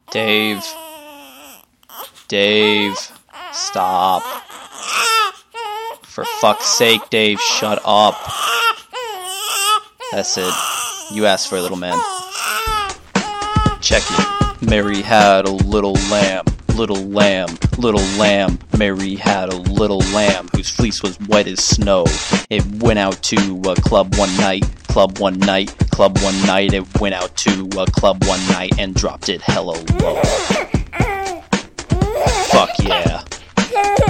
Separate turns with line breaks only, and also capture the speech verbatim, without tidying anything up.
Dave. Dave. Stop. For fuck's sake, Dave, shut up. That's it. You asked for it, little man. Check it. Mary had a little lamb, little lamb, little lamb. Mary had a little lamb whose fleece was white as snow. It went out to a club one night, club one night, club one night. It went out to a club one night and dropped it hella low. Fuck yeah.